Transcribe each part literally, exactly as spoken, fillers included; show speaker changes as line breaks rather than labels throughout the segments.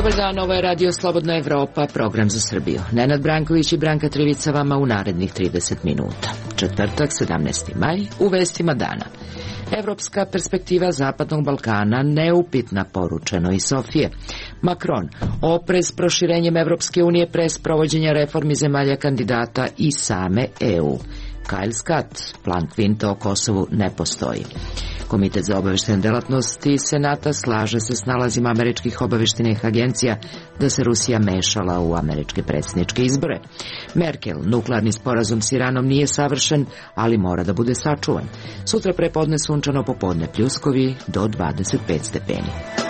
Dobar dan, ovo je Radio Slobodna Evropa, program za Srbiju. Nenad Branković i Branka Trivica vama u narednih trideset minuta. Četvrtak, sedamnaesti maj, u vestima dana. Evropska perspektiva Zapadnog Balkana neupitna, poručeno iz Sofije. Macron, oprez proširenjem Evropske unije pre sprovođenja reformi zemalja kandidata i same E U. Kyle Scott, plan Kvinta o Kosovu ne postoji. Komitet za obaveštene delatnosti Senata slaže se s nalazima američkih obaveštenih agencija da se Rusija mešala u američke predsjedničke izbore. Merkel, nuklearni sporazum s Iranom nije savršen, ali mora da bude sačuvan. Sutra prepodne sunčano, popodne pljuskovi do dvadeset pet stepeni.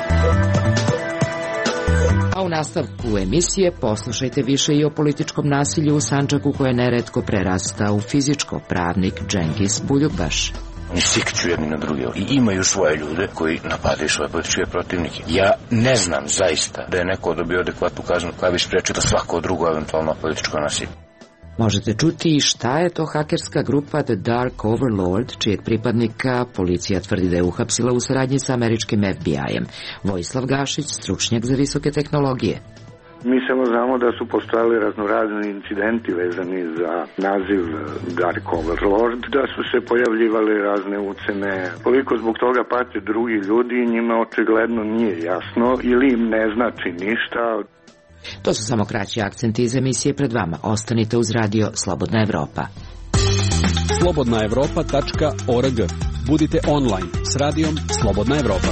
A u nastavku emisije poslušajte više i o političkom nasilju u Sandžaku koje neretko prerasta u fizičko. Pravnik Džengiz Buljukbaš.
Oni sikću jedni na druge i imaju svoje ljude koji napadaju svoje političke protivnike. Ja ne znam zaista da je neko dobio adekvatnu kaznu koja bi sprečila svako drugo eventualno političko nasilje.
Možete čuti šta je to hakerska grupa The Dark Overlord, čijeg pripadnika policija tvrdi da je uhapsila u saradnji sa američkim F B I-em. Vojislav Gašić, stručnjak za visoke tehnologije.
Mi samo znamo da su postojali raznorazni incidenti vezani za naziv Dark Overlord, da su se pojavljivali razne ucene. Koliko zbog toga pate drugi ljudi, njima očigledno nije jasno ili im ne znači ništa.
To su samo kraći akcenti iz emisije pred vama. Ostanite uz Radio Slobodna Evropa.
slobodna evropa tačka org. Budite online s radijom Slobodna Evropa.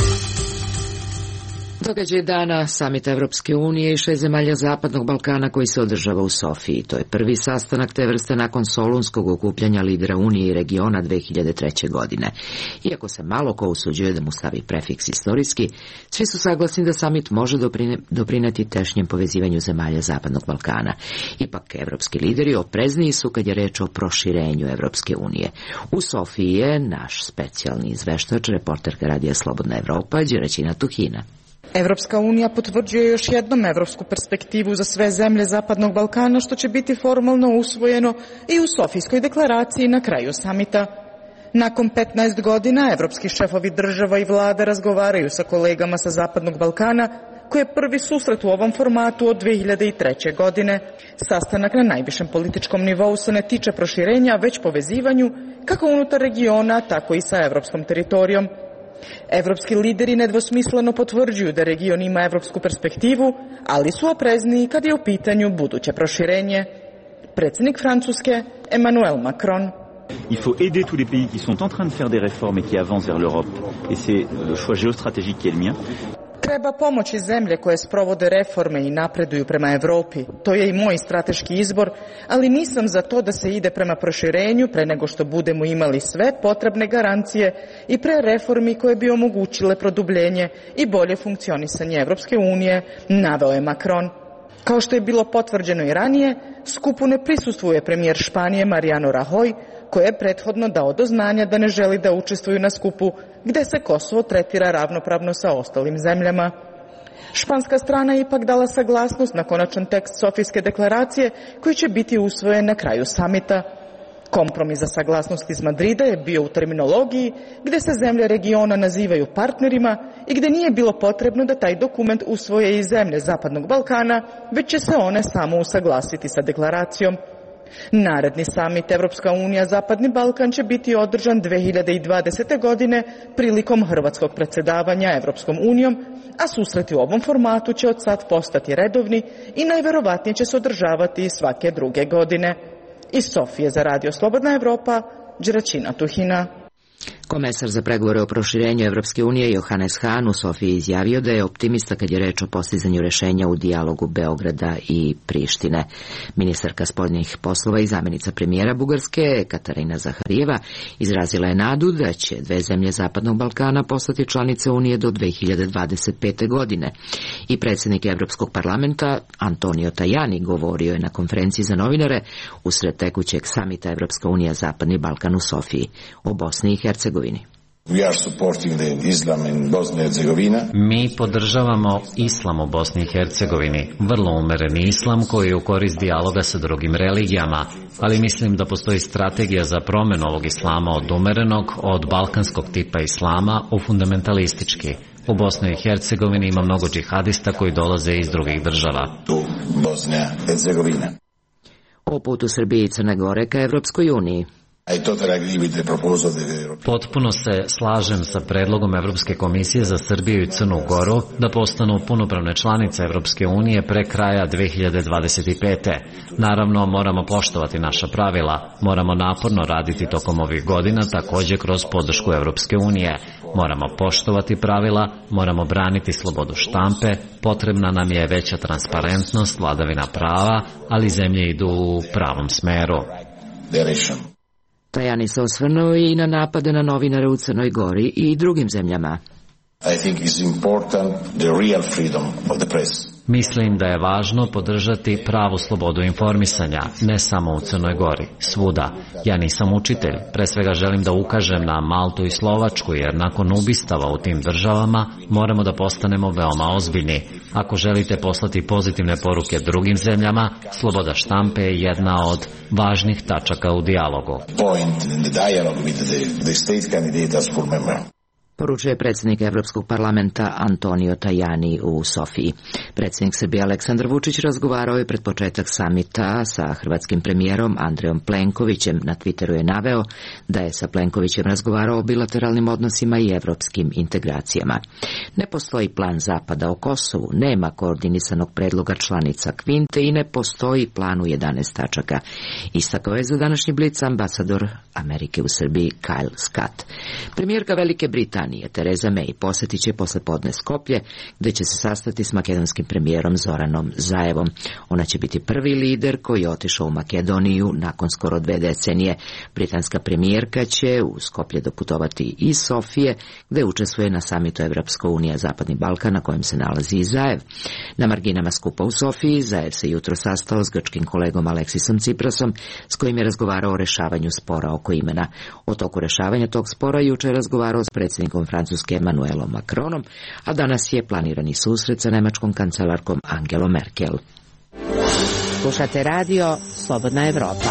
Događaj dana Samita Evropske unije i šest zemalja Zapadnog Balkana koji se održava u Sofiji. To je prvi sastanak te vrste nakon solunskog okupljanja lidera Unije i regiona dve hiljade treće. godine. Iako se malo ko usuđuje da mu stavi prefiks istorijski, svi su saglasni da samit može doprine, doprineti tešnjem povezivanju zemalja Zapadnog Balkana. Ipak, evropski lideri oprezniji su kad je reč o proširenju Evropske unije. U Sofiji je naš specijalni izveštač, reporterka Radija Slobodna Evropa, Đeraćina Tuhina.
Evropska unija potvrđuje još jednom evropsku perspektivu za sve zemlje Zapadnog Balkana, što će biti formalno usvojeno i u Sofijskoj deklaraciji na kraju samita. Nakon petnaest godina, evropski šefovi država i vlada razgovaraju sa kolegama sa Zapadnog Balkana, koji je prvi susret u ovom formatu od dve hiljade treće. godine. Sastanak na najvišem političkom nivou se ne tiče proširenja, već povezivanju, kako unutar regiona, tako i sa evropskom teritorijom. Evropski lideri nedvosmisleno potvrđuju da region ima evropsku perspektivu, ali su oprezniji kad je u pitanju buduće proširenje. Predsjednik Francuske, Emmanuel Macron.
Il faut aider tous les pays qui sont en train de faire des réformes et qui avancent vers l'Europe. Et c'est le choix géostratégique qui est le mien.
Treba pomoći zemlje koje sprovode reforme i napreduju prema Evropi. To je i moj strateški izbor, ali nisam za to da se ide prema proširenju pre nego što budemo imali sve potrebne garancije i pre reformi koje bi omogućile produbljenje i bolje funkcionisanje Evropske unije, naveo je Macron. Kao što je bilo potvrđeno i ranije, skupu ne prisustvuje premijer Španije Mariano Rajoy, koji je prethodno dao do znanja da ne želi da učestvuju na skupu gde se Kosovo tretira ravnopravno sa ostalim zemljama. Španska strana je ipak dala saglasnost na konačan tekst Sofijske deklaracije koji će biti usvojen na kraju samita. Kompromis za saglasnost iz Madrida je bio u terminologiji gde se zemlje regiona nazivaju partnerima i gde nije bilo potrebno da taj dokument usvoje i zemlje Zapadnog Balkana, već će se one samo usaglasiti sa deklaracijom. Naredni samit Evropska unija Zapadni Balkan će biti održan dve hiljade dvadesete. godine prilikom hrvatskog predsjedavanja Evropskom unijom, a susreti u ovom formatu će od sad postati redovni i najverovatnije će se održavati svake druge godine. Iz Sofije za Radio Slobodna Evropa, Đeraćina Tuhina.
Komesar za pregovore o proširenju Evropske unije Johannes Hahn u Sofiji izjavio da je optimista kad je reč o postizanju rešenja u dijalogu Beograda i Prištine. Ministarka spoljnih poslova i zamjenica premijera Bugarske Katarina Zaharijeva izrazila je nadu da će dve zemlje Zapadnog Balkana postati članice Unije do dve hiljade dvadeset pete. godine. I predsjednik Evropskog parlamenta Antonio Tajani govorio je na konferenciji za novinare usred tekućeg samita Evropska unija Zapadni Balkan u Sofiji o Bosni i Hercegovini.
Mi podržavamo islam u Bosni i Hercegovini, vrlo umereni islam koji je u korist dijaloga sa drugim religijama, ali mislim da postoji strategija za promjenu ovog islama od umerenog, od balkanskog tipa islama u fundamentalistički. U Bosni i Hercegovini ima mnogo džihadista koji dolaze iz drugih država.
O putu Srbije i Crne Gore ka Evropskoj uniji.
Potpuno se slažem sa predlogom Evropske komisije za Srbiju i Crnu Goru da postanu punopravne članice Evropske unije pre kraja dve hiljade dvadeset pete. Naravno, moramo poštovati naša pravila, moramo naporno raditi tokom ovih godina, takođe kroz podršku Evropske unije. Moramo poštovati pravila, moramo braniti slobodu štampe, potrebna nam je veća transparentnost, vladavina prava, ali zemlje idu u pravom smeru.
Tajani se osvrnuo i na napade na novinare u Crnoj Gori i drugim zemljama.
Mislim da je važno podržati pravu slobodu informisanja, ne samo u Crnoj Gori, svuda. Ja nisam učitelj, pre svega želim da ukažem na Maltu i Slovačku, jer nakon ubistava u tim državama moramo da postanemo veoma ozbiljni. Ako želite poslati pozitivne poruke drugim zemljama, sloboda štampe je jedna od važnih tačaka u dijalogu.
Poručuje predsjednik Evropskog parlamenta Antonio Tajani u Sofiji. Predsjednik Srbije Aleksandar Vučić razgovarao je pred početak samita sa hrvatskim premijerom Andrejom Plenkovićem. Na Twitteru je naveo da je sa Plenkovićem razgovarao o bilateralnim odnosima i evropskim integracijama. Ne postoji plan Zapada o Kosovu, nema koordinisanog predloga članica Kvinte i ne postoji plan u jedanaest tačaka. Istakao je za današnji Blic ambasador Amerike u Srbiji Kyle Scott. Premijerka Velike Britanije Tereza May posjetit će poslepodne Skoplje, gde će se sastati s makedonskim premijerom Zoranom Zaevom. Ona će biti prvi lider koji je otišao u Makedoniju nakon skoro dve decenije. Britanska premijerka će u Skoplje doputovati iz Sofije, gde učestvuje na samitu Evropska unija Zapadni Balkan, na kojem se nalazi i Zaev. Na marginama skupa u Sofiji Zaev se jutro sastao s grčkim kolegom Aleksisom Ciprasom, s kojim je razgovarao o rešavanju spora oko imena. O toku rešavanja tog spora juče je razgovarao s predsjednikom Francuske Emmanuelom Macronom, a danas je planirani susret sa nemačkom kancelarkom Angelom Merkel.
Slušate radio Slobodna Evropa.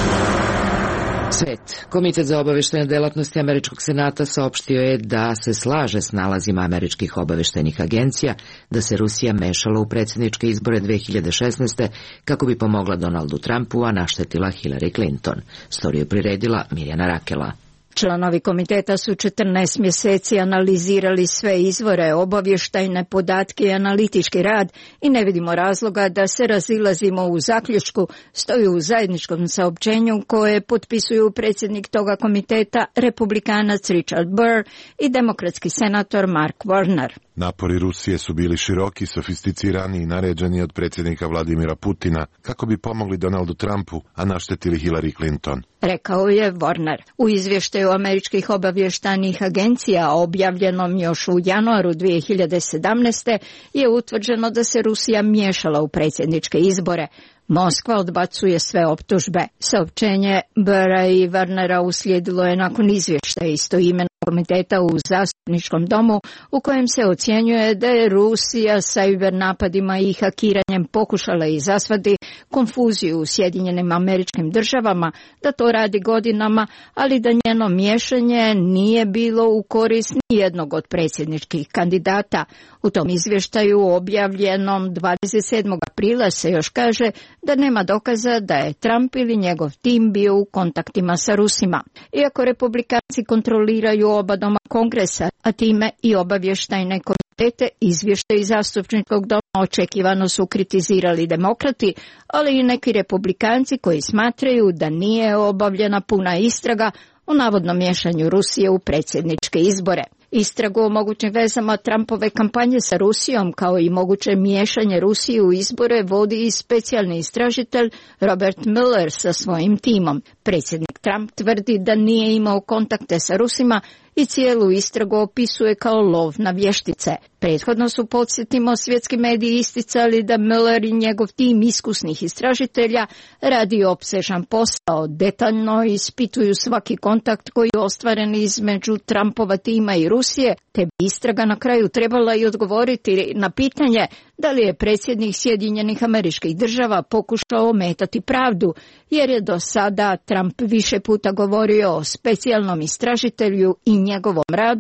Svet. Komitet za obaveštajne delatnosti Američkog senata saopštio je da se slaže s nalazima američkih obaveštajnih agencija da se Rusija mešala u predsjedničke izbore dve hiljade šesnaeste. kako bi pomogla Donaldu Trumpu, a naštetila Hillary Clinton. Storiju priredila Mirjana Rakela.
Članovi komiteta su četrnaest mjeseci analizirali sve izvore, obavještajne podatke i analitički rad i ne vidimo razloga da se razilazimo u zaključku, stoji u zajedničkom saopćenju koje potpisuju predsjednik toga komiteta, republikanac Richard Burr i demokratski senator Mark Warner.
Napori Rusije su bili široki, sofisticirani i naređeni od predsjednika Vladimira Putina kako bi pomogli Donaldu Trumpu, a naštetili Hillary Clinton.
Rekao je Warner. U izvještaju američkih obavještajnih agencija objavljenom još u januaru dve hiljade sedamnaeste. je utvrđeno da se Rusija miješala u predsjedničke izbore. Moskva odbacuje sve optužbe. Saopćenje Burra i Warnera uslijedilo je nakon izvještaja istoimenog komiteta u zastupničkom domu u kojem se ocjenjuje da je Rusija cyber napadima i hakiranjem pokušala izazvati konfuziju u Sjedinjenim Američkim Državama, da to radi godinama, ali da njeno miješanje nije bilo u korist nijednog od predsjedničkih kandidata. U tom izvještaju objavljenom dvadeset sedmog aprila se još kaže da nema dokaza da je Trump ili njegov tim bio u kontaktima sa Rusima. Iako republikanci kontroliraju oba doma Kongresa, a time i obavještajne komitete, izvještaji zastupničkog doma očekivano su kritizirali demokrati, ali i neki republikanci koji smatraju da nije obavljena puna istraga o navodnom miješanju Rusije u predsjedničke izbore. Istragu o mogućim vezama Trumpove kampanje sa Rusijom kao i moguće miješanje Rusije u izbore vodi i specijalni istražitelj Robert Mueller sa svojim timom. Predsjednik Trump tvrdi da nije imao kontakte sa Rusima i cijelu istragu opisuje kao lov na vještice. Prethodno su, podsjetimo, svjetski mediji isticali da Mueller i njegov tim iskusnih istražitelja radi opsežan posao, detaljno ispituju svaki kontakt koji je ostvaren između Trumpova tima i Rusije, te bi istraga na kraju trebala i odgovoriti na pitanje da li je predsjednik Sjedinjenih Američkih Država pokušao ometati pravdu, jer je do sada Trump više puta govorio o specijalnom istražitelju i njegovom radu,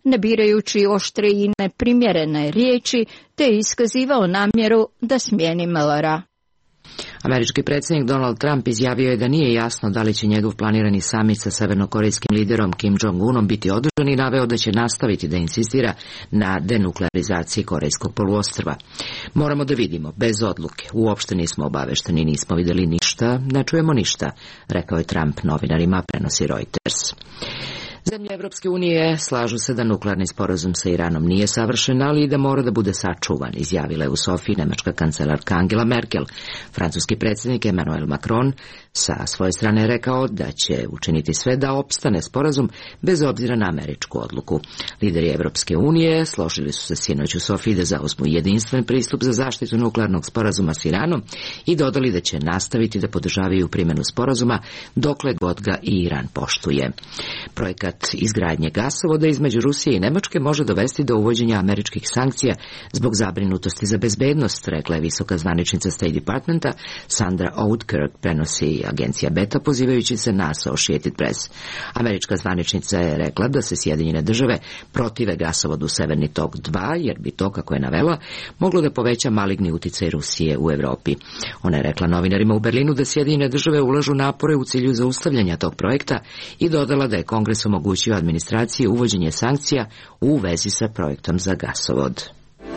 ne birajući oštre i neprimjerene riječi, te je iskazivao namjeru da smijeni Millera.
Američki predsjednik Donald Trump izjavio je da nije jasno da li će njegov planirani samit sa severnokorejskim liderom Kim Jong-unom biti održan i naveo da će nastaviti da insistira na denuklearizaciji Korejskog poluostrva. Moramo da vidimo, bez odluke, uopšte nismo obavešteni, nismo vidjeli ništa, ne čujemo ništa, rekao je Trump novinarima, prenosi Reuters. Zemlje Evropske unije slažu se da nuklearni sporazum sa Iranom nije savršen, ali i da mora da bude sačuvan, izjavila je u Sofiji nemačka kancelarka Angela Merkel. Francuski predsjednik Emmanuel Macron sa svoje strane je rekao da će učiniti sve da opstane sporazum bez obzira na američku odluku. Lideri Evropske unije složili su se sinoć u Sofiji da zauzmu jedinstven pristup za zaštitu nuklearnog sporazuma s Iranom i dodali da će nastaviti da podržavaju primjenu sporazuma dokle god ga i Iran poštuje. Projekat izgradnje gasovoda između Rusije i Nemačke može dovesti do uvođenja američkih sankcija zbog zabrinutosti za bezbednost, rekla je visoka zvaničnica State Departmenta Sandra Oudkirk, prenosi agencija Beta pozivajući se na Associated Press. Američka zvaničnica je rekla da se Sjedinjene države protive gasovodu Severni tok dva, jer bi to, kako je navela, moglo da poveća maligni uticaj Rusije u Evropi. Ona je rekla novinarima u Berlinu da Sjedinjene države ulažu napore u cilju zaustavljanja tog projekta i dodala da je Kongres omogućio administraciji uvođenje sankcija u vezi sa projektom za gasovod.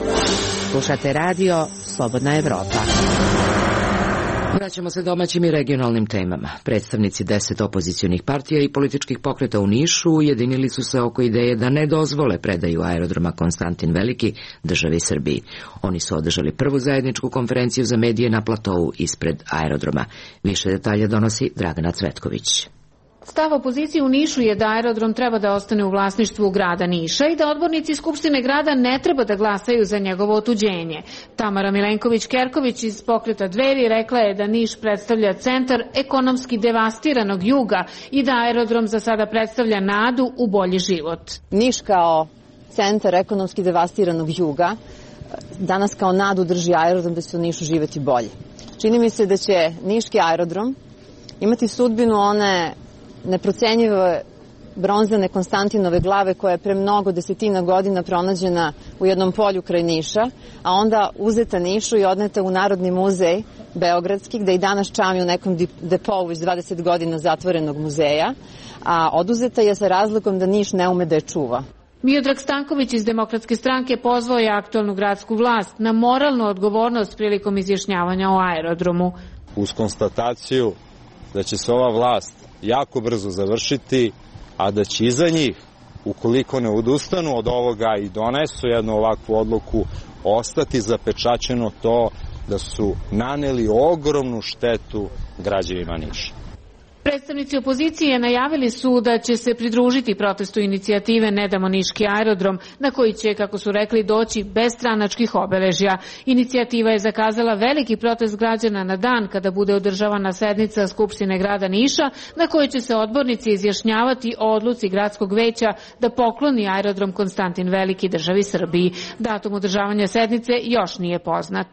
Slušate radio Slobodna Evropa.
Vraćamo se domaćim i regionalnim temama. Predstavnici deset opozicionih partija i političkih pokreta u Nišu ujedinili su se oko ideje da ne dozvole predaju aerodroma Konstantin Veliki državi Srbiji. Oni su održali prvu zajedničku konferenciju za medije na platovu ispred aerodroma. Više detalja donosi Dragana Cvetković.
Stav opozicije u Nišu je da aerodrom treba da ostane u vlasništvu grada Niša i da odbornici Skupštine grada ne treba da glasaju za njegovo otuđenje. Tamara Milenković-Kerković iz pokreta Dveri rekla je da Niš predstavlja centar ekonomski devastiranog juga i da aerodrom za sada predstavlja nadu u bolji život.
Niš kao centar ekonomski devastiranog juga danas kao nadu drži aerodrom da će u Nišu živeti bolje. Čini mi se da će niški aerodrom imati sudbinu one neprocenjive bronzane Konstantinove glave koja je pre mnogo desetina godina pronađena u jednom polju kraj Niša, a onda uzeta Nišu i odneta u Narodni muzej Beogradski, gde i danas čami u nekom depovu iz dvadeset godina zatvorenog muzeja, a oduzeta je sa razlogom da Niš ne ume da je čuva.
Miodrag Stanković iz Demokratske stranke pozvao je aktualnu gradsku vlast na moralnu odgovornost prilikom izjašnjavanja o aerodromu.
Uz konstataciju da će se ova vlast jako brzo završiti, a da će iza njih, ukoliko ne odustanu od ovoga i donesu jednu ovakvu odluku, ostati zapečaćeno to da su naneli ogromnu štetu građanima Niša.
Predstavnici opozicije najavili su da će se pridružiti protestu inicijative Ne damo niški aerodrom, na koji će, kako su rekli, doći bez stranačkih obeležja. Inicijativa je zakazala veliki protest građana na dan kada bude održavana sednica Skupštine grada Niša, na kojoj će se odbornici izjašnjavati o odluci gradskog veća da pokloni aerodrom Konstantin Veliki državi Srbiji. Datum održavanja sednice još nije poznat.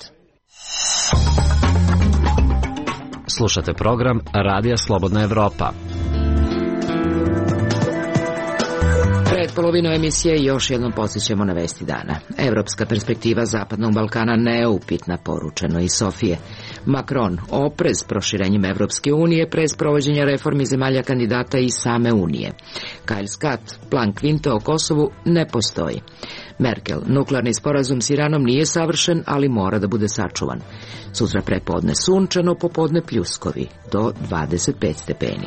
Slušate program Radija Slobodna Evropa.
Pred polovinu emisije još jednom podsjećamo na vesti dana. Evropska perspektiva Zapadnog Balkana neupitna, poručeno iz Sofije. Macron oprez proširenjem Evropske unije pre sprovođenja reformi zemalja kandidata i same unije. Kyle Scott, plan Kvinte o Kosovu ne postoji. Merkel, nuklearni sporazum s Iranom nije savršen, ali mora da bude sačuvan. Sutra prepodne sunčano, popodne pljuskovi, do dvadeset pet stepeni.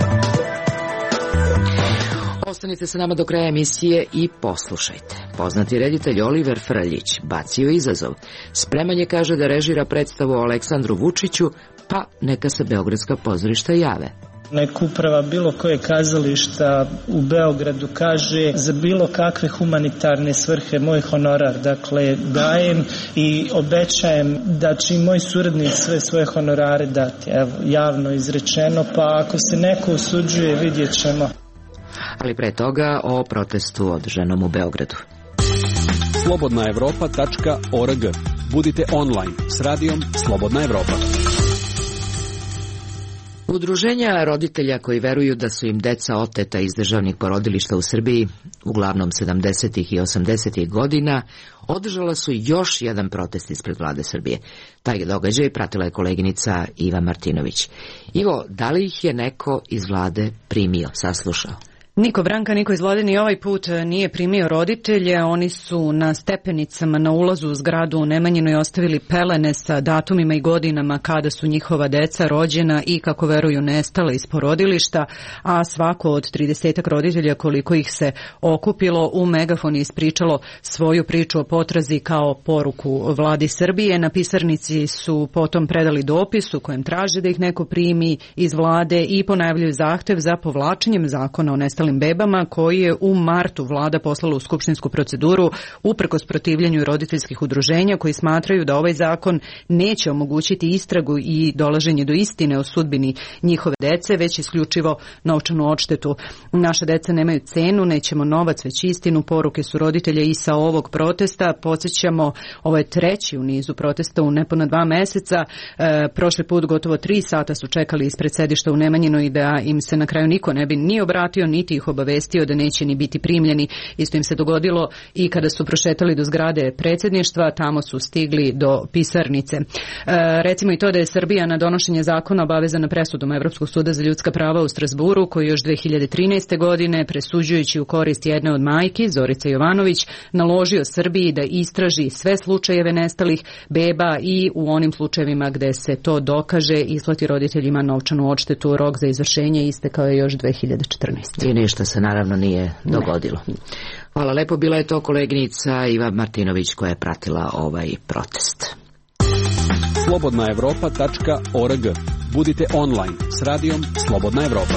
Ostanite sa nama do kraja emisije i poslušajte. Poznati reditelj Oliver Frljić bacio izazov. Spreman je, kaže, da režira predstavu o Aleksandru Vučiću, pa neka se beogradska pozorišta jave.
Nek uprava bilo koje kazališta u Beogradu kaže za bilo kakve humanitarne svrhe moj honorar, dakle dajem i obećajem da će i moj suradnik sve svoje honorare dati. Evo, javno izrečeno, pa ako se neko usuđuje, vidjet ćemo.
Ali pre toga o protestu održanom u Beogradu.
slobodna evropa tačka org. Budite online s radijom Slobodna Evropa.
Udruženja roditelja koji veruju da su im deca oteta iz državnih porodilišta u Srbiji, uglavnom sedamdesetih i osamdesetih godina, održala su još jedan protest ispred vlade Srbije. Taj događaj pratila je koleginica Iva Martinović. Ivo, da li ih je neko iz vlade primio, saslušao?
Niko, Branka, niko iz vlade ni ovaj put nije primio roditelje. Oni su na stepenicama na ulazu u zgradu u Nemanjinoj ostavili pelene sa datumima i godinama kada su njihova deca rođena i, kako veruju, nestala iz porodilišta, a svako od tridesetak roditelja, koliko ih se okupilo, u megafon ispričalo svoju priču o potrazi kao poruku vladi Srbije. Na pisarnici su potom predali dopis u kojem traže da ih neko primi iz vlade i ponavljaju zahtev za povlačenjem zakona o nestalim bebama, koji je u martu vlada poslala u skupštinsku proceduru uprkos protivljenju roditeljskih udruženja koji smatraju da ovaj zakon neće omogućiti istragu i dolaženje do istine o sudbini njihove dece, već isključivo novčanu odštetu. Naše deca nemaju cenu, nećemo novac, već istinu, poruke su roditelja i sa ovog protesta. Podsjećamo, ovo je treći u nizu protesta u nepuna dva meseca. E, prošli put gotovo tri sata su čekali ispred sedišta u Nemanjinoj da im se na kraju niko ne bi ni obratio, niti ih obavestio da neće ni biti primljeni. Isto im se dogodilo i kada su prošetali do zgrade predsjedništva, tamo su stigli do pisarnice. E, recimo i to da je Srbija na donošenje zakona obavezana presudom Evropskog suda za ljudska prava u Strasburu, koji još dve hiljade trinaeste. godine, presuđujući u korist jedne od majki, Zorice Jovanović, naložio Srbiji da istraži sve slučajeve nestalih beba i u onim slučajevima gde se to dokaže isplati roditeljima novčanu odštetu. Rok za izvršenje istekao je još dve hiljade četrnaeste.
I ništa se naravno nije dogodilo. Ne. Hvala lepo, bila je to koleginica Iva Martinović koja je pratila ovaj protest.
slobodna evropa tačka org. Budite online s radijom Slobodna Evropa.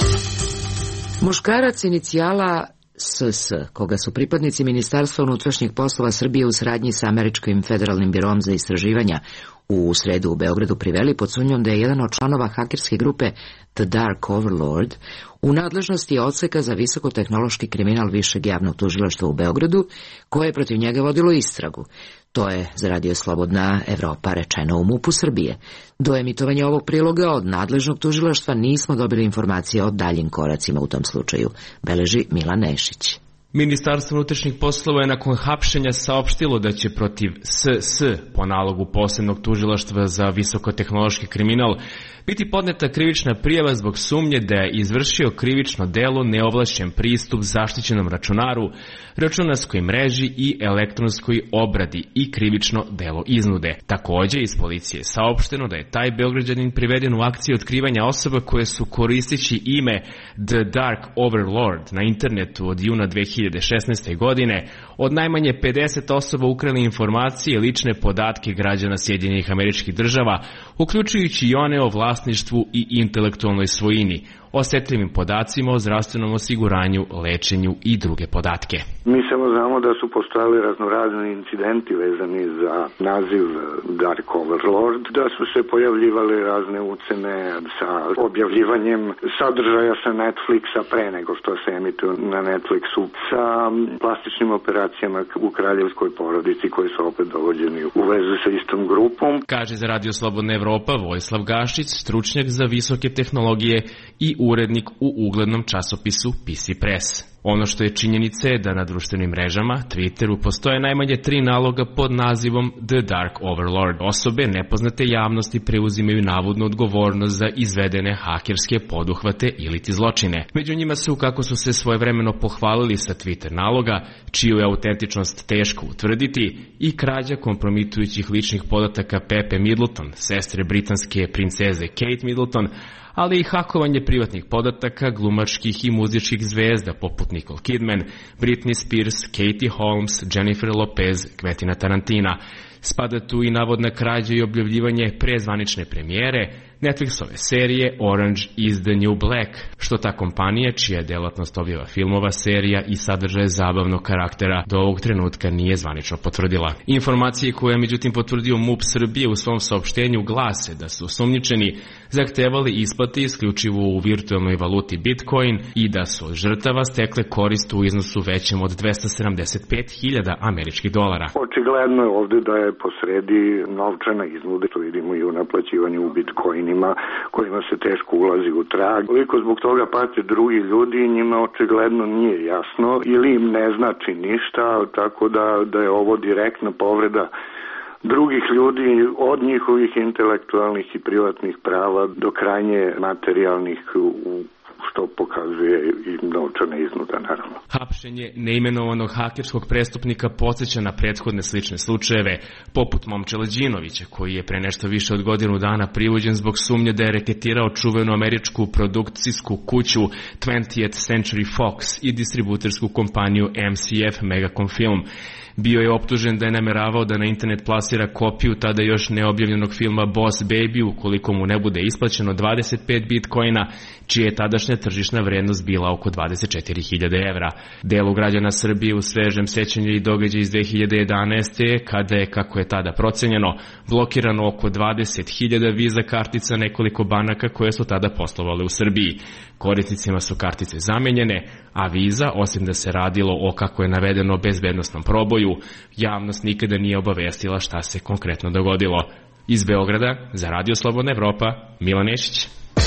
Muškarac inicijala S S, koga su pripadnici Ministarstva unutrašnjih poslova Srbije u saradnji sa Američkim federalnim birom za istraživanja u sredu u Beogradu priveli pod sumnjom da je jedan od članova hakerske grupe The Dark Overlord u nadležnosti odseka za visokotehnološki kriminal Višeg javnog tužilaštva u Beogradu, koje je protiv njega vodilo istragu. To je za Radio Slobodna Evropa rečeno u MUP-u Srbije. Do emitovanja ovog priloga od nadležnog tužilaštva nismo dobili informacije o daljim koracima u tom slučaju, beleži Milan Nešić.
Ministarstvo unutrašnjih poslova je nakon hapšenja saopštilo da će protiv S S po nalogu posebnog tužilaštva za visokotehnološki kriminal biti podneta krivična prijava zbog sumnje da je izvršio krivično delo neovlašćen pristup zaštićenom računaru, računarskoj mreži i elektronskoj obradi i krivično delo iznude. Takođe, iz policije je saopšteno da je taj Beograđanin priveden u akciji otkrivanja osoba koje su koristeći ime The Dark Overlord na internetu od juna dve hiljade šesnaeste. godine od najmanje pedeset osoba ukrali informacije i lične podatke građana Sjedinjenih Američkih Država, uključujući i one o vlasništvu i intelektualnoj svojini, osetljivim podacima o zdravstvenom osiguranju, lečenju i druge podatke.
Mi samo znamo da su postojali raznorazni incidenti vezani za naziv Dark Overlord, da su se pojavljivale razne ucene sa objavljivanjem sadržaja sa Netflixa pre nego što se emituju na Netflixu, sa plastičnim operacijama u kraljevskoj porodici koji su opet dovođeni u vezu sa istom grupom.
Kaže za Radio Slobodna Evropa Vojislav Gašić, stručnjak za visoke tehnologije i urednik u uglednom časopisu P C Press. Ono što je činjenica je da na društvenim mrežama, Twitteru, postoje najmanje tri naloga pod nazivom The Dark Overlord. Osobe nepoznate javnosti preuzimaju navodnu odgovornost za izvedene hakerske poduhvate ili ti zločine. Među njima su, kako su se svojevremeno pohvalili sa Twitter naloga, čiju je autentičnost teško utvrditi, i krađa kompromitujućih ličnih podataka Pepe Middleton, sestre britanske princeze Kate Middleton, ali i hakovanje privatnih podataka glumačkih i muzičkih zvezda poput Nicole Kidman, Britney Spears, Katie Holmes, Jennifer Lopez, Quentina Tarantina. Spada tu i navodna krađa i objavljivanje prezvanične premijere Netflixove serije Orange is the New Black, što ta kompanija, čija je delatnost objava filmova, serija i sadržaje zabavnog karaktera, do ovog trenutka nije zvanično potvrdila. Informacije koje je međutim potvrdio MUP Srbije u svom saopštenju glase da su osumnjičeni zahtevali isplate isključivo u virtualnoj valuti Bitcoin i da su od žrtava stekle korist u iznosu većem od dvesta sedamdeset pet hiljada američkih dolara.
Očigledno je ovde da je posredi novčana iznuda, to vidimo i u naplaćivanju u Bitcoini pitanjima kojima se teško ulazi u trag. Koliko zbog toga pate drugi ljudi, njima očigledno nije jasno ili im ne znači ništa, tako da, da je ovo direktna povreda drugih ljudi od njihovih intelektualnih i privatnih prava do krajnje materijalnih, u što pokazuje i novčana iznuda, naravno.
Hapšenje neimenovanog hakerskog prestupnika podsjeća na prethodne slične slučajeve, poput Momčila Đinovića, koji je pre nešto više od godinu dana privođen zbog sumnje da je reketirao čuvenu američku produkcijsku kuću twentieth Century Fox i distributersku kompaniju M C F Megacom Film. Bio je optužen da je nameravao da na internet plasira kopiju tada još neobjavljenog filma Boss Baby ukoliko mu ne bude isplaćeno dvadeset pet bitcoina, čija je tadašnja tržišna vrednost bila oko dvadeset četiri hiljade evra. Delu građana Srbije u svežem sećanju i događaj iz dve hiljade jedanaeste. kada je, kako je tada procenjeno, blokirano oko dvadeset hiljada viza kartica nekoliko banaka koje su tada poslovale u Srbiji. Korisnicima su kartice zamenjene, a viza, osim da se radilo o, kako je navedeno, bezbednosnom proboju, javnost nikada nije obavestila šta se konkretno dogodilo. Iz Beograda, za Radio Slobodna Evropa, Milan Nešić.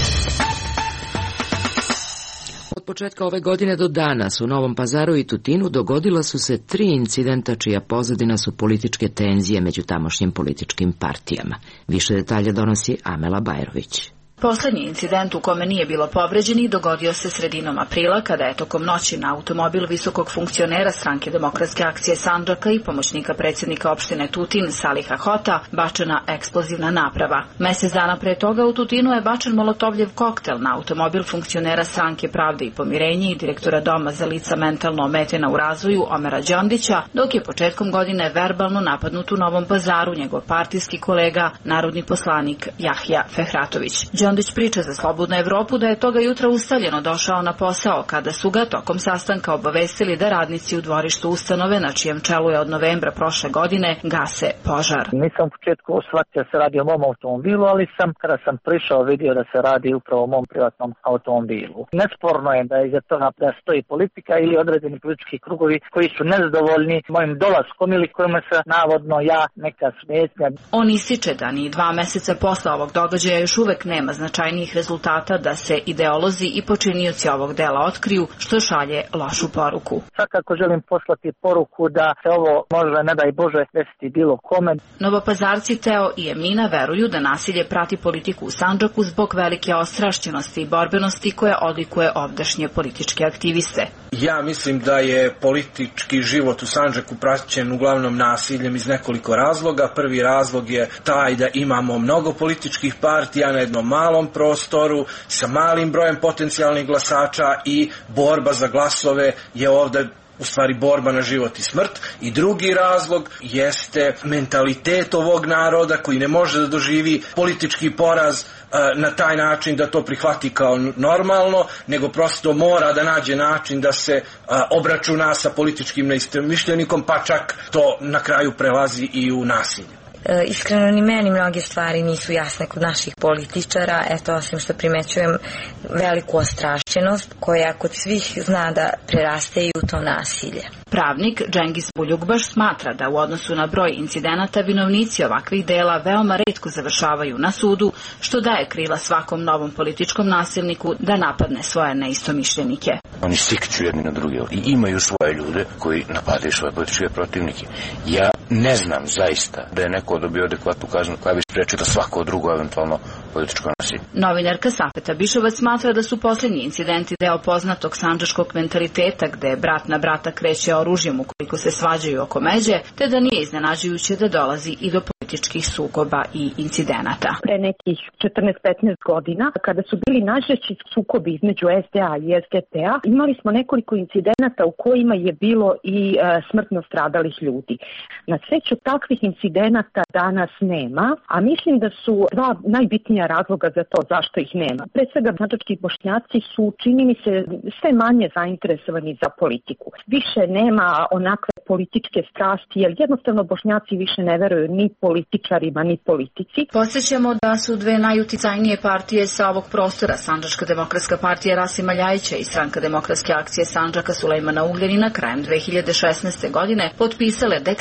Od početka ove godine do danas u Novom Pazaru i Tutinu dogodila su se tri incidenta čija pozadina su političke tenzije među tamošnjim političkim partijama. Više detalja donosi Amela Bajrović.
Poslednji incident u kome nije bilo povređenih dogodio se sredinom aprila kada je tokom noći na automobil visokog funkcionera Stranke demokratske akcije Sandžaka i pomoćnika predsjednika opštine Tutin Saliha Hota bačena eksplozivna naprava. Mesec dana pre toga u Tutinu je bačen molotovljev koktel na automobil funkcionera Stranke pravde i pomirenje i direktora Doma za lica mentalno ometena u razvoju Omera Đondića, dok je početkom godine verbalno napadnut u Novom Pazaru njegov partijski kolega, narodni poslanik Jahja Fehratović. Đondić priča za Slobodnu Evropu da je toga jutra ustaljeno došao na posao kada su ga tokom sastanka obavestili da radnici u dvorištu ustanove na čijem čelu je od novembra prošle godine gase požar.
Nisam u početku shvatio da se radi o mom automobilu, ali sam kada sam prišao vidio da se radi upravo o mom privatnom automobilu. Nesporno je da iza toga da stoji politika ili određeni politički krugovi koji su nezadovoljni mojim dolaskom ili kojima se navodno ja neka smetnja.
On ističe da ni dva meseca posle ovog događaja još uvek nema značajnijih rezultata da se ideolozi i počinioci ovog dela otkriju, što šalje lošu poruku.
Svakako želim poslati poruku da se ovo može, ne daj Bože, desiti bilo kome.
Novopazarci Teo i Emina veruju da nasilje prati politiku u Sandžaku zbog velike ostrašćenosti i borbenosti koje odlikuje ovdašnje političke aktiviste.
Ja mislim da je politički život u Sandžaku praćen uglavnom nasiljem iz nekoliko razloga. Prvi razlog je taj da imamo mnogo političkih partija na jednom malom prostoru sa malim brojem potencijalnih glasača i borba za glasove je ovde u stvari borba na život i smrt. I drugi razlog jeste mentalitet ovog naroda koji ne može da doživi politički poraz na taj način da to prihvati kao normalno, nego prosto mora da nađe način da se obračuna sa političkim neistomišljenikom, pa čak to na kraju prelazi i u nasilje.
Iskreno ni meni mnoge stvari nisu jasne kod naših političara, eto osim što primećujem veliku ostrašćenost koja kod svih zna da preraste i u to nasilje.
Pravnik Džengis Buljugbaš smatra da u odnosu na broj incidenata vinovnici ovakvih dela veoma retko završavaju na sudu, što daje krila svakom novom političkom nasilniku da napadne svoje neistomišljenike.
Oni sikću jedni na druge i imaju svoje ljude koji napadaju svoje političke protivnike. Ja ne znam zaista da je neko dobio adekvatnu kaznu koja bi sprečila svako drugo eventualno političko nasilje.
Novinarka Sapeta Bišovac smatra da su posljednji incidenti deo poznatog sandžačkog mentaliteta gde brat na brata kreće oružjem ukoliko se svađaju oko međe, te da nije iznenađujuće da dolazi i do političkih sukoba i incidenata.
Pre nekih četrnaest petnaest godina, kada su bili najžešći sukobi između S D A i S D P A, imali smo nekoliko incidenata u kojima je bilo i e, smrtno stradalih ljudi. Na sreću takvih incidenata danas nema, a mislim da su dva najbitnija razloga za to zašto ih nema. Pre svega, sandžački Bošnjaci su, čini mi se, sve manje zainteresovani za politiku. Više nema onakve političke strasti, jer jednostavno Bošnjaci više ne veruju ni političarima, ni politici.
Podsjećamo da su dve najuticajnije partije sa ovog prostora, Sandžačka demokratska partija Rasima Ljajića i Stranka demokratske akcije Sandžaka Sulejmana Ugljanina krajem dve hiljade šesnaeste. godine potpisale deklaraciju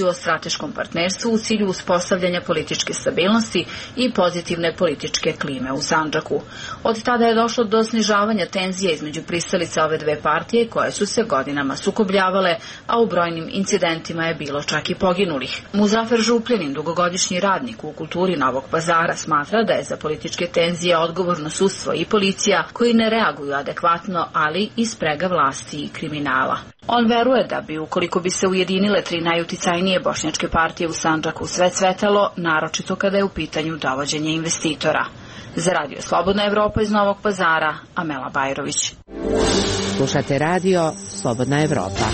sporađu o strateškom partnerstvu u cilju uspostavljanja političke stabilnosti i pozitivne političke klime u Sandžaku. Od tada je došlo do snižavanja tenzija između pristalica ove dve partije koje su se godinama sukobljavale, a u brojnim incidentima je bilo čak i poginulih. Muzafer Župljanin, dugogodišnji radnik u kulturi Novog Pazara, smatra da je za političke tenzije odgovorno sudstvo i policija koji ne reaguju adekvatno, ali i sprega vlasti i kriminala. On veruje da bi, ukoliko bi se ujedinile tri najuticajnije bošnjačke partije u Sandžaku, sve cvetalo, naročito kada je u pitanju dovođenje investitora. Za Radio Slobodna Evropa iz Novog Pazara, Amela Bajrović.
Slušate radio Slobodna Evropa.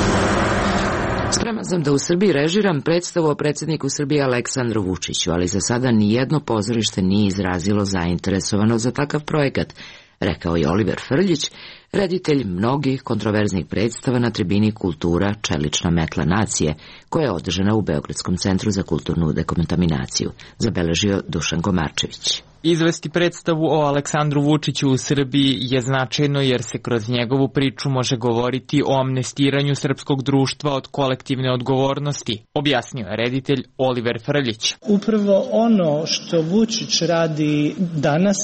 Spreman sam da u Srbiji režiram predstavu o predsjedniku Srbije Aleksandru Vučiću, ali za sada nijedno pozorište nije izrazilo zainteresovano za takav projekat, rekao je Oliver Frljić, reditelj mnogih kontroverznih predstava na tribini Kultura Čelična metla nacije, koja je održana u Beogradskom centru za kulturnu dekontaminaciju, zabeležio Dušan Komarčević.
Izvesti predstavu o Aleksandru Vučiću u Srbiji je značajno jer se kroz njegovu priču može govoriti o amnestiranju srpskog društva od kolektivne odgovornosti, objasnio je reditelj Oliver Frljić.
Upravo ono što Vučić radi danas,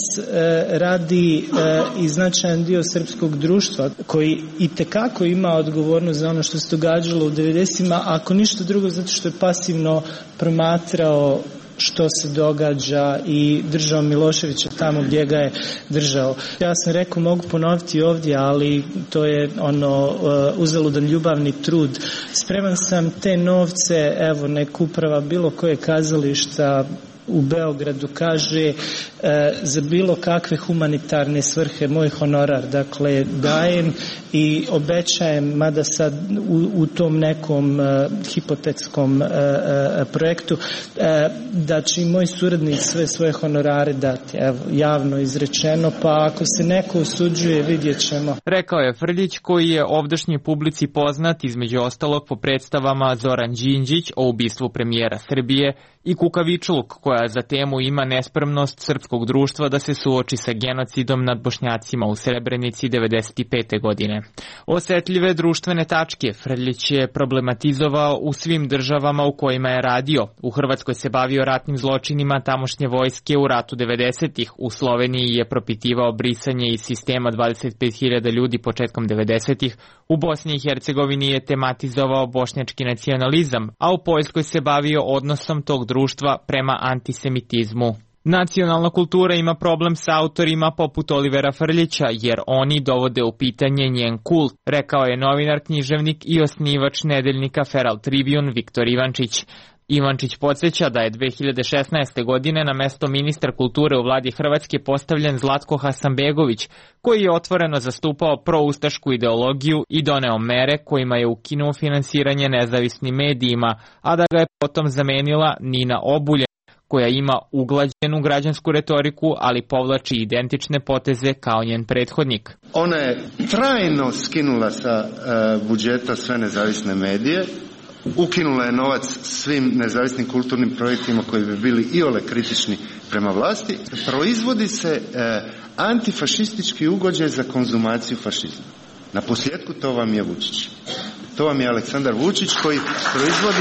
radi i značajan dio srpskog društva koji itekako ima odgovornost za ono što se događalo u devedesetima, ako ništa drugo zato što je pasivno promatrao što se događa i držao Miloševića tamo gdje ga je držao. Ja sam rekao, mogu ponoviti ovdje, ali to je ono uzaludan ljubavni trud. Spreman sam te novce, evo nek uprava bilo koje kazališta u Beogradu kaže e, za bilo kakve humanitarne svrhe moj honorar, dakle dajem i obećajem, mada sad u, u tom nekom e, hipotetskom e, e, projektu e, da će i moj suradnik sve svoje honorare dati, evo, javno izrečeno, pa ako se neko usuđuje vidjet ćemo.
Rekao je Frljić, koji je ovdašnjoj publici poznat između ostalog po predstavama Zoran Đinđić o ubistvu premijera Srbije i Kukavičluk, koja za temu ima nespremnost srpskog društva da se suoči sa genocidom nad Bošnjacima u Srebrenici devedeset pete. godine. Osetljive društvene tačke Frljić je problematizovao u svim državama u kojima je radio. U Hrvatskoj se bavio ratnim zločinima tamošnje vojske u ratu devedesetih. U Sloveniji je propitivao brisanje iz sistema dvadeset pet hiljada ljudi početkom devedesetih. U Bosni i Hercegovini je tematizovao bošnjački nacionalizam, a u Poljskoj se bavio odnosom tog društva prema antisemitizmu. Nacionalna kultura ima problem sa autorima poput Olivera Frljića, jer oni dovode u pitanje njen kult, rekao je novinar, književnik i osnivač nedeljnika Feral Tribune Viktor Ivančić. Ivančić podsjeća da je dve hiljade šesnaeste. godine na mesto ministra kulture u vladi Hrvatske postavljen Zlatko Hasanbegović, koji je otvoreno zastupao proustašku ideologiju i doneo mere kojima je ukinuo finansiranje nezavisnim medijima, a da ga je potom zamenila Nina Obuljen, koja ima uglađenu građansku retoriku, ali povlači identične poteze kao njen prethodnik.
Ona je trajno skinula sa uh, budžeta sve nezavisne medije, ukinula je novac svim nezavisnim kulturnim projektima koji bi bili iole kritični prema vlasti. Proizvodi se e, antifašistički ugođaj za konzumaciju fašizma. Na posljedku to vam je Vučić. To vam je Aleksandar Vučić koji proizvodi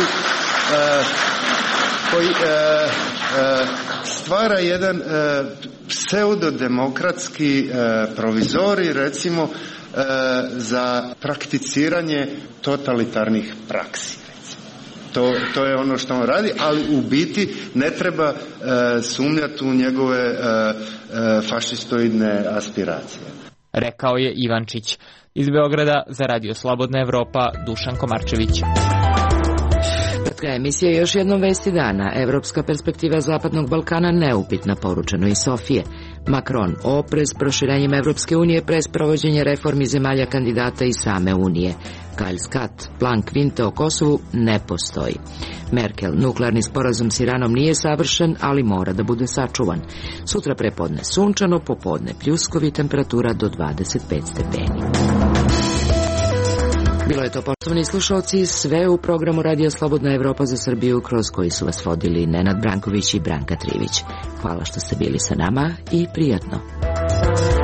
e, koji e, e, stvara jedan e, pseudodemokratski e, provizorij, recimo, e, za prakticiranje totalitarnih praksi. To, to je ono što on radi, ali u biti ne treba e, sumnjati u njegove e, e, fašistoidne aspiracije.
Rekao je Ivančić. Iz Beograda za Radio Slobodna Evropa, Dušan Komarčević.
Kratka emisija još jednom vesti dana. Evropska perspektiva Zapadnog Balkana neupitna, poručeno iz Sofije. Macron oprez proširenjem Evropske unije pre sprovođenja reformi zemalja kandidata i same unije. Kyle Scott, plan Kvinte o Kosovu ne postoji. Merkel, nuklearni sporazum s Iranom nije savršen, ali mora da bude sačuvan. Sutra prepodne sunčano, popodne pljuskovi, temperatura do dvadeset pet stepeni. Bilo je to, poštovani slušalci, sve u programu Radio Slobodna Evropa za Srbiju, kroz koji su vas vodili Nenad Branković i Branka Trivić. Hvala što ste bili sa nama i prijatno.